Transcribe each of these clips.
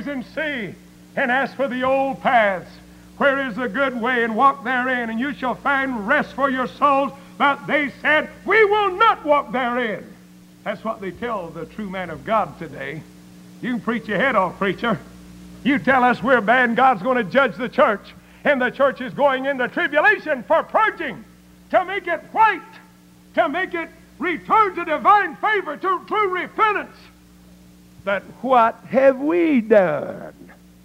ways and see, and ask for the old paths, where is the good way, and walk therein, and you shall find rest for your souls. But they said, we will not walk therein. That's what they tell the true man of God today. You can preach your head off, preacher. You tell us we're bad and God's going to judge the church, and the church is going into tribulation for purging, to make it white, to make it return to divine favor, to true repentance. But what have we done?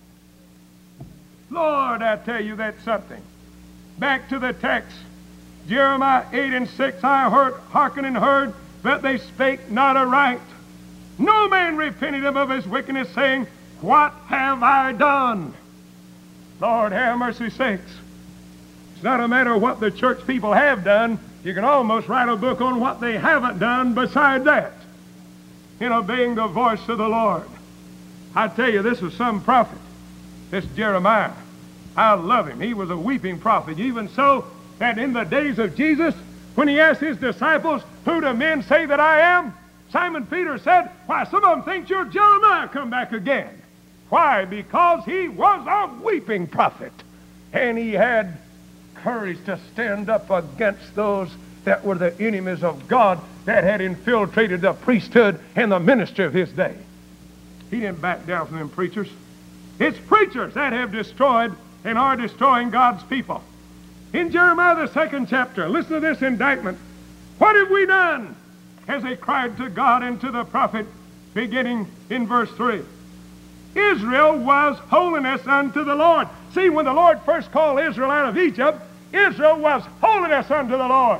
Lord, I tell you, that's something. Back to the text. Jeremiah 8 and 6, I hearkened and heard, but they spake not aright. No man repented of his wickedness, saying, what have I done? Lord, have mercy sakes. It's not a matter of what the church people have done. You can almost write a book on what they haven't done beside that, in obeying the voice of the Lord. I tell you, this was some prophet, this Jeremiah. I love him. He was a weeping prophet, even so that in the days of Jesus, when he asked his disciples, who do men say that I am? Simon Peter said, why, some of them think you're Jeremiah come back again. Why? Because he was a weeping prophet, and he had courage to stand up against those that were the enemies of God, that had infiltrated the priesthood and the ministry of his day. He didn't back down from them preachers. It's preachers that have destroyed and are destroying God's people. In Jeremiah the 2nd chapter, listen to this indictment. What have we done? As they cried to God and to the prophet, beginning in verse 3. Israel was holiness unto the Lord. See, when the Lord first called Israel out of Egypt, Israel was holiness unto the Lord,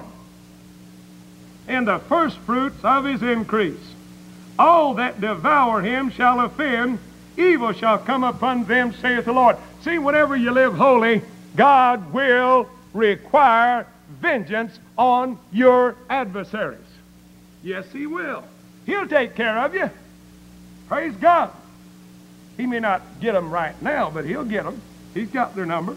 and the first fruits of his increase. All that devour him shall offend, evil shall come upon them, saith the Lord. See, whenever you live holy, God will require vengeance on your adversaries. Yes, he will. He'll take care of you. Praise God. He may not get them right now, but he'll get them. He's got their number.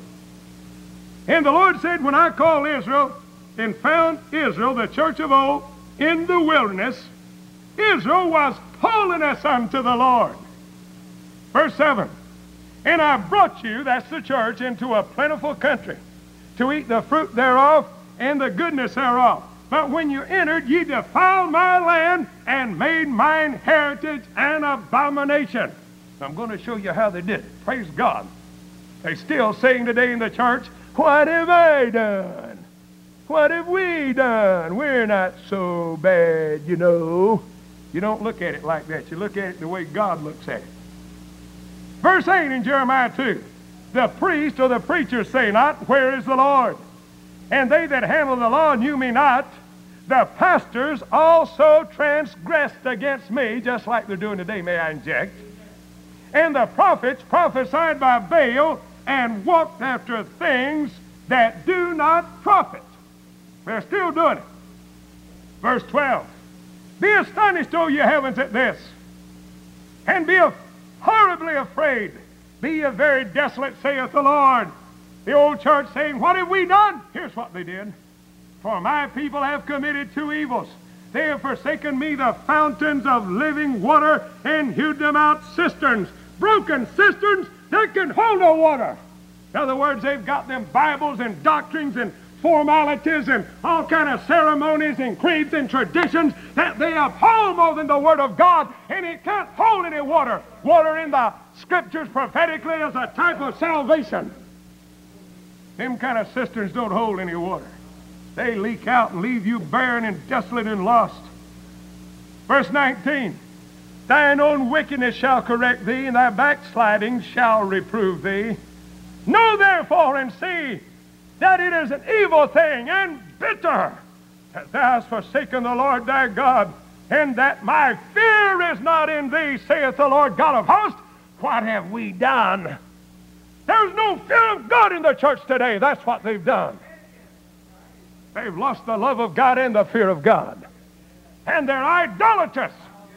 And the Lord said, when I called Israel and found Israel, the church of old, in the wilderness, Israel was holiness unto the Lord. Verse 7, and I brought you, that's the church, into a plentiful country, to eat the fruit thereof and the goodness thereof. But when you entered, ye defiled my land and made mine heritage an abomination. I'm going to show you how they did it. Praise God. They're still saying today in the church, what have I done? What have we done? We're not so bad, you know. You don't look at it like that. You look at it the way God looks at it. Verse 8 in Jeremiah 2. The priest or the preacher say not, where is the Lord? And they that handle the law knew me not. The pastors also transgressed against me, just like they're doing today, may I inject. And the prophets prophesied by Baal and walked after things that do not profit. They're still doing it. Verse 12. Be astonished, O ye heavens, at this, and be horribly afraid. Be ye very desolate, saith the Lord. The old church saying, what have we done? Here's what they did. For my people have committed two evils. They have forsaken me, the fountains of living water, and hewed them out cisterns, broken cisterns that can hold no water. In other words, they've got them Bibles and doctrines and formalities and all kind of ceremonies and creeds and traditions that they uphold more than the Word of God, and it can't hold any water. Water in the Scriptures prophetically is a type of salvation. Them kind of cisterns don't hold any water. They leak out and leave you barren and desolate and lost. Verse 19, thine own wickedness shall correct thee, and thy backsliding shall reprove thee. Know therefore and see that it is an evil thing and bitter that thou hast forsaken the Lord thy God, and that my fear is not in thee, saith the Lord God of hosts. What have we done? There's no fear of God in the church today. That's what they've done. They've lost the love of God and the fear of God. And they're idolatrous.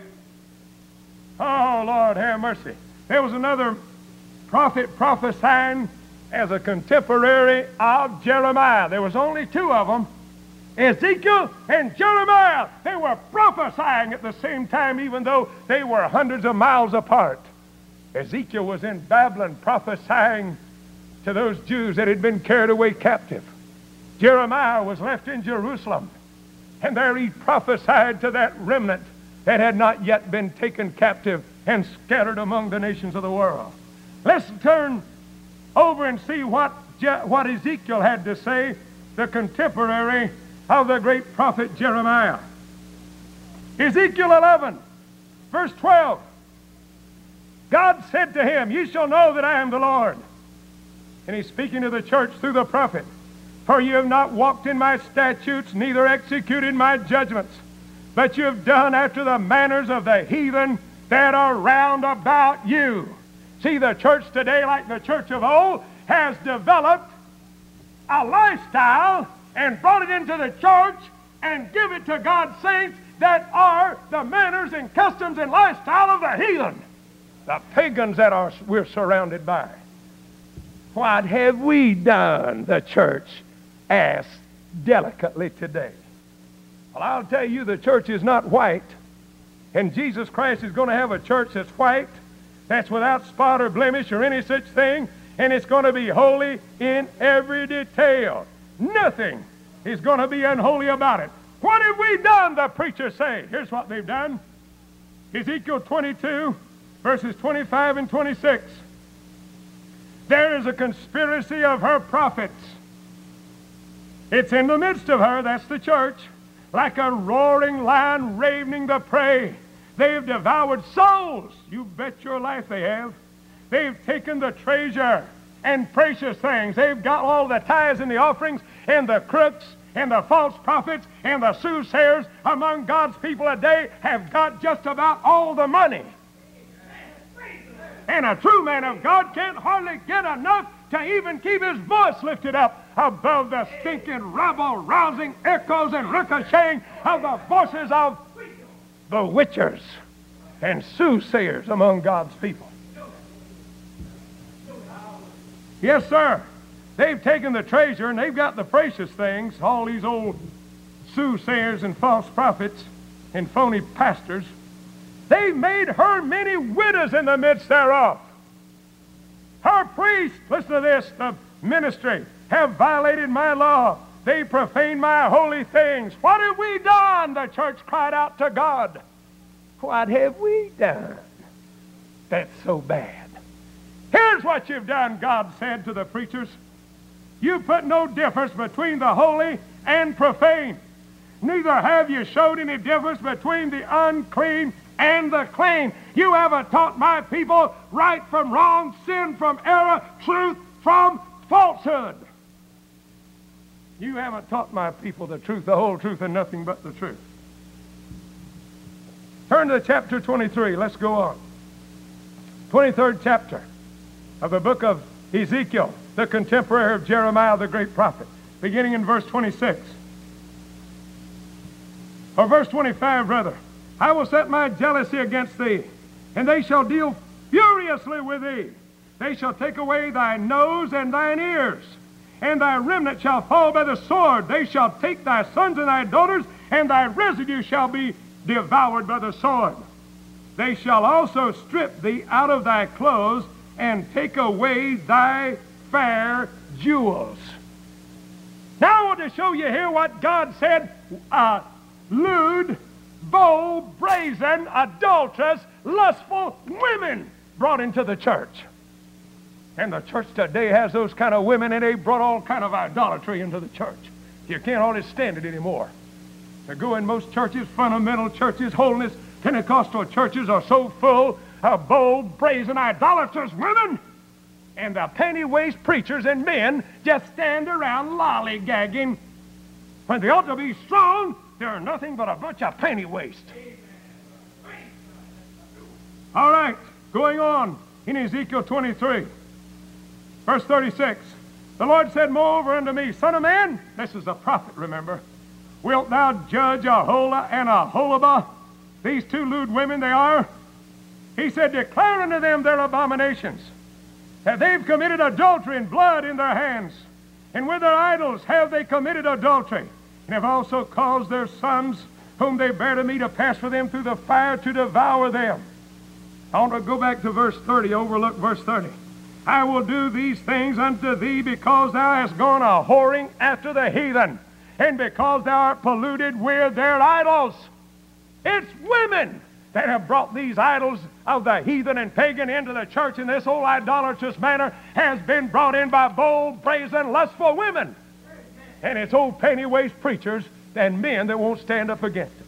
Oh, Lord, have mercy. There was another prophet prophesying as a contemporary of Jeremiah. There was only two of them, Ezekiel and Jeremiah. They were prophesying at the same time, even though they were hundreds of miles apart. Ezekiel was in Babylon prophesying to those Jews that had been carried away captive. Jeremiah was left in Jerusalem, and there he prophesied to that remnant that had not yet been taken captive and scattered among the nations of the world. Let's turn over and see what Ezekiel had to say, the contemporary of the great prophet Jeremiah. Ezekiel 11, verse 12. God said to him, "You shall know that I am the Lord." And he's speaking to the church through the prophet. "For you have not walked in my statutes, neither executed my judgments, but you have done after the manners of the heathen that are round about you." See, the church today, like the church of old, has developed a lifestyle and brought it into the church and give it to God's saints that are the manners and customs and lifestyle of the heathen, the pagans that we're surrounded by. What have we done, the church asks delicately today. Well, I'll tell you, the church is not white, and Jesus Christ is going to have a church that's white, that's without spot or blemish or any such thing, and it's going to be holy in every detail. Nothing is going to be unholy about it. What have we done, the preachers say? Here's what they've done. Ezekiel 22, verses 25 and 26. There is a conspiracy of her prophets. It's in the midst of her, that's the church, like a roaring lion ravening the prey. They've devoured souls. You bet your life they have. They've taken the treasure and precious things. They've got all the tithes and the offerings and the crooks and the false prophets and the soothsayers among God's people today have got just about all the money. And a true man of God can't hardly get enough to even keep his voice lifted up above the stinking, rabble-rousing echoes and ricocheting of the voices of the witchers and soothsayers among God's people. Yes, sir. They've taken the treasure and they've got the precious things, all these old soothsayers and false prophets and phony pastors. They've made her many widows in the midst thereof. Her priests, listen to this, the ministry, have violated my law. They profane my holy things. What have we done? The church cried out to God. What have we done that's so bad? Here's what you've done, God said to the preachers. You put no difference between the holy and profane. Neither have you showed any difference between the unclean and the clean. You haven't taught my people right from wrong, sin from error, truth from falsehood. You haven't taught my people the truth, the whole truth, and nothing but the truth. Turn to chapter 23. Let's go on. 23rd chapter of the book of Ezekiel, the contemporary of Jeremiah, the great prophet, beginning in verse 26. Or verse 25, rather. I will set my jealousy against thee, and they shall deal furiously with thee. They shall take away thy nose and thine ears, and thy remnant shall fall by the sword. They shall take thy sons and thy daughters, and thy residue shall be devoured by the sword. They shall also strip thee out of thy clothes, and take away thy fair jewels. Now I want to show you here what God said, lewd, bold, brazen, adulterous, lustful women brought into the church. And the church today has those kind of women, and they brought all kind of idolatry into the church. You can't hardly stand it anymore. To go in most churches, fundamental churches, holiness, Pentecostal churches are so full of bold, brazen, idolatrous women. And the penny-waist preachers and men just stand around lollygagging. When they ought to be strong, they're nothing but a bunch of penny-waist. All right, going on in Ezekiel 23, verse 36. The Lord said, moreover unto me, Son of man, this is a prophet, remember, wilt thou judge Aholah and Aholibah? These two lewd women they are. He said, declare unto them their abominations, that they've committed adultery and blood in their hands, and with their idols have they committed adultery, and have also caused their sons, whom they bear to me, to pass for them through the fire to devour them. I want to go back to verse 30, overlook verse 30. I will do these things unto thee because thou hast gone a whoring after the heathen, and because thou art polluted with their idols. It's women that have brought these idols of the heathen and pagan into the church in this old idolatrous manner, has been brought in by bold, brazen, lustful women. And it's old penny-waist preachers and men that won't stand up against it.